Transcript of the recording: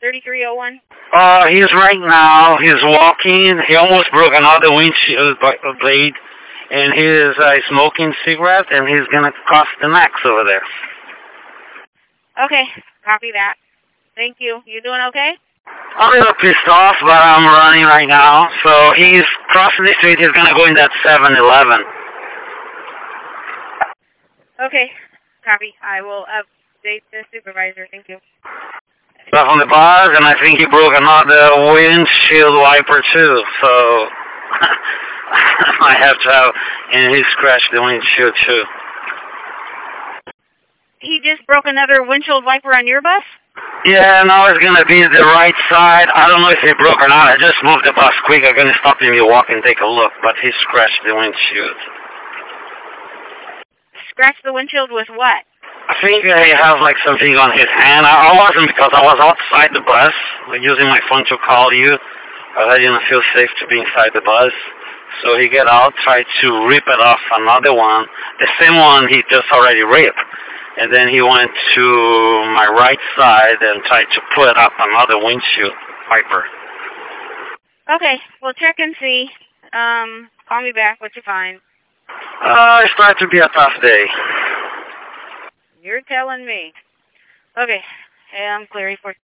3301? He's right now, he's walking, he almost broke another windshield blade, and he's smoking cigarette, and he's gonna cross the next over there. Okay, copy that. Thank you. You doing okay? I'm a little pissed off, but I'm running right now, so he's crossing the street, he's gonna go in that 7-Eleven. Okay, copy. I will update the supervisor. Thank you. Stuff on the bus, and I think he broke another windshield wiper too, so I might have to have, and he scratched the windshield too. He just broke another windshield wiper on your bus? Yeah, now it's gonna be the right side. I don't know if he broke or not. I just moved the bus quick. I'm gonna stop him, you walk and take a look, but he scratched the windshield. Scratched the windshield with what? I think he has like something on his hand. I wasn't, because I was outside the bus, using my phone to call you, but I didn't feel safe to be inside the bus. So he got out, tried to rip it off another one, the same one he just already ripped. And then he went to my right side and tried to put up another windshield wiper. Okay, well check and see. Call me back, what you find. It's starting to be a tough day. You're telling me. Okay, I'm Clary for